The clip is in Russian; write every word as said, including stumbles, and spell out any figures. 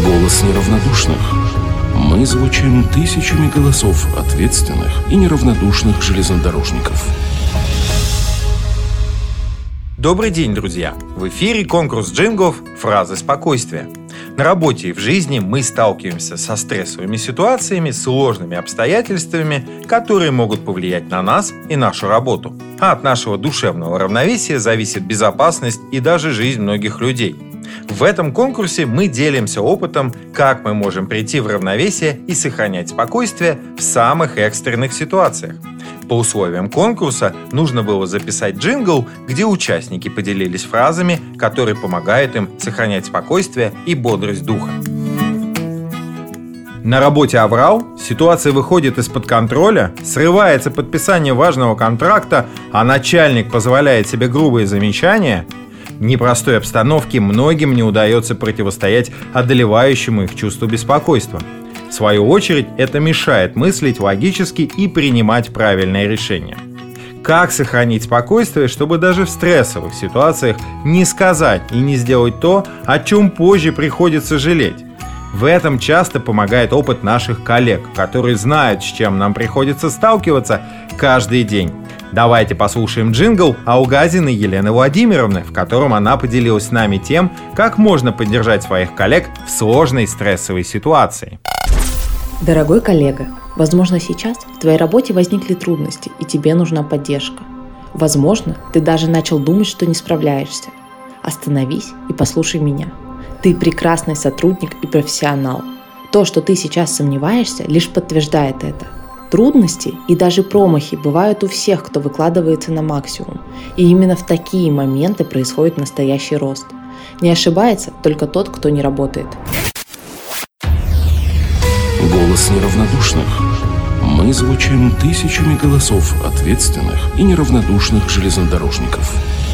Голос неравнодушных. Мы звучим тысячами голосов ответственных и неравнодушных железнодорожников. Добрый день, друзья! В эфире конкурс джинглов «Фразы спокойствия». На работе и в жизни мы сталкиваемся со стрессовыми ситуациями, сложными обстоятельствами, которые могут повлиять на нас и нашу работу. А от нашего душевного равновесия зависит безопасность и даже жизнь многих людей. В этом конкурсе мы делимся опытом, как мы можем прийти в равновесие и сохранять спокойствие в самых экстренных ситуациях. По условиям конкурса нужно было записать джингл, где участники поделились фразами, которые помогают им сохранять спокойствие и бодрость духа. На работе аврал, ситуация выходит из-под контроля, срывается подписание важного контракта, а начальник позволяет себе грубые замечания. В непростой обстановке многим не удается противостоять одолевающему их чувству беспокойства. В свою очередь, это мешает мыслить логически и принимать правильные решения. Как сохранить спокойствие, чтобы даже в стрессовых ситуациях не сказать и не сделать то, о чем позже приходится жалеть? В этом часто помогает опыт наших коллег, которые знают, с чем нам приходится сталкиваться каждый день. Давайте послушаем джингл Алгазиной Елены Владимировны, в котором она поделилась с нами тем, как можно поддержать своих коллег в сложной стрессовой ситуации. Дорогой коллега, возможно, сейчас в твоей работе возникли трудности, и тебе нужна поддержка. Возможно, ты даже начал думать, что не справляешься. Остановись и послушай меня. Ты прекрасный сотрудник и профессионал. То, что ты сейчас сомневаешься, лишь подтверждает это. Трудности и даже промахи бывают у всех, кто выкладывается на максимум. И именно в такие моменты происходит настоящий рост. Не ошибается только тот, кто не работает. Голос неравнодушных. Мы звучим тысячами голосов ответственных и неравнодушных железнодорожников.